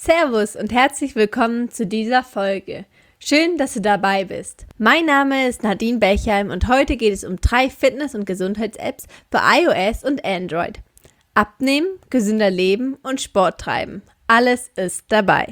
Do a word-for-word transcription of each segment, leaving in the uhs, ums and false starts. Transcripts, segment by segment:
Servus und herzlich willkommen zu dieser Folge. Schön, dass du dabei bist. Mein Name ist Nadine Bechheim und heute geht es um drei Fitness- und Gesundheits-Apps für iOS und Android. Abnehmen, gesünder leben und Sport treiben. Alles ist dabei.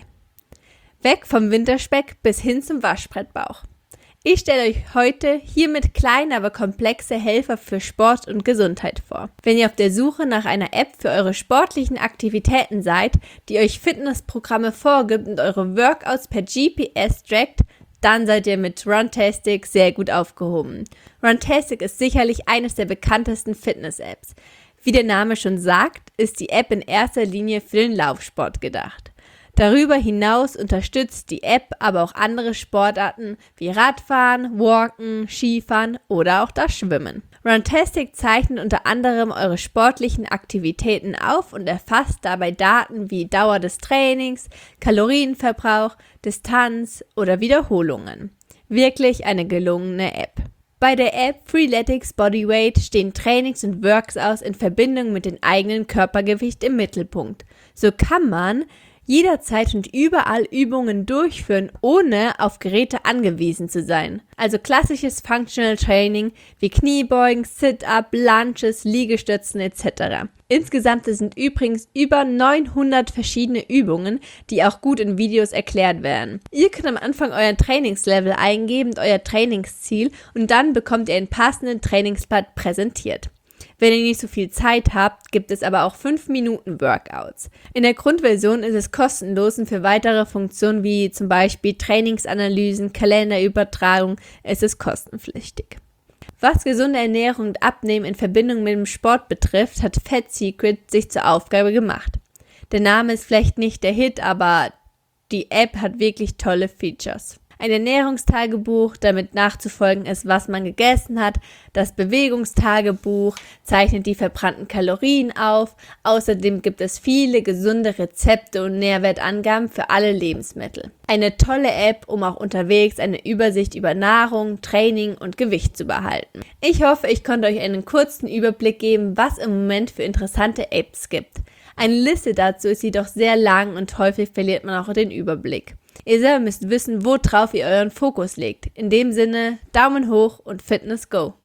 Weg vom Winterspeck bis hin zum Waschbrettbauch. Ich stelle euch heute hiermit kleine, aber komplexe Helfer für Sport und Gesundheit vor. Wenn ihr auf der Suche nach einer App für eure sportlichen Aktivitäten seid, die euch Fitnessprogramme vorgibt und eure Workouts per G P S trackt, dann seid ihr mit Runtastic sehr gut aufgehoben. Runtastic ist sicherlich eines der bekanntesten Fitness-Apps. Wie der Name schon sagt, ist die App in erster Linie für den Laufsport gedacht. Darüber hinaus unterstützt die App aber auch andere Sportarten wie Radfahren, Walken, Skifahren oder auch das Schwimmen. Runtastic zeichnet unter anderem eure sportlichen Aktivitäten auf und erfasst dabei Daten wie Dauer des Trainings, Kalorienverbrauch, Distanz oder Wiederholungen. Wirklich eine gelungene App. Bei der App Freeletics Bodyweight stehen Trainings und Workouts in Verbindung mit dem eigenen Körpergewicht im Mittelpunkt. So kann man jederzeit und überall Übungen durchführen, ohne auf Geräte angewiesen zu sein. Also klassisches Functional Training wie Kniebeugen, Sit-Up, Lunges, Liegestützen et cetera. Insgesamt sind übrigens über neunhundert verschiedene Übungen, die auch gut in Videos erklärt werden. Ihr könnt am Anfang euer Trainingslevel eingeben und euer Trainingsziel und dann bekommt ihr einen passenden Trainingsplan präsentiert. Wenn ihr nicht so viel Zeit habt, gibt es aber auch fünf Minuten Workouts. In der Grundversion ist es kostenlos und für weitere Funktionen wie zum Beispiel Trainingsanalysen, Kalenderübertragung ist es kostenpflichtig. Was gesunde Ernährung und Abnehmen in Verbindung mit dem Sport betrifft, hat Fat Secret sich zur Aufgabe gemacht. Der Name ist vielleicht nicht der Hit, aber die App hat wirklich tolle Features. Ein Ernährungstagebuch, damit nachzufolgen ist, was man gegessen hat. Das Bewegungstagebuch zeichnet die verbrannten Kalorien auf. Außerdem gibt es viele gesunde Rezepte und Nährwertangaben für alle Lebensmittel. Eine tolle App, um auch unterwegs eine Übersicht über Nahrung, Training und Gewicht zu behalten. Ich hoffe, ich konnte euch einen kurzen Überblick geben, was im Moment für interessante Apps gibt. Eine Liste dazu ist jedoch sehr lang und häufig verliert man auch den Überblick. Ihr selber müsst wissen, worauf ihr euren Fokus legt. In dem Sinne, Daumen hoch und Fitness go!